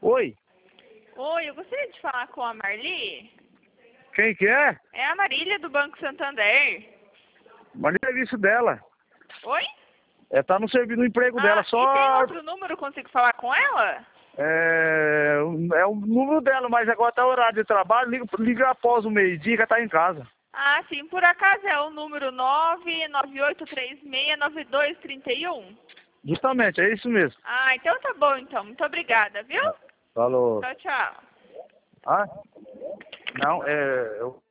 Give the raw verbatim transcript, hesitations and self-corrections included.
Oi, Oi, eu gostaria de falar com a Marli. quem que é? É a Marília do Banco Santander. Mas é serviço dela. Oi? É, tá no serviço, no emprego Ah, dela, e tem só... outro número, consigo falar com ela? É, é o número dela, mas agora tá horário de trabalho, liga, liga após o meio-dia que tá em casa. Ah, sim, por acaso é o número nove nove oito três seis nove dois três um? Justamente, é isso mesmo. Ah, então tá bom então. Muito obrigada, viu? Falou. Tchau, tchau. Ah? Não, é... Eu...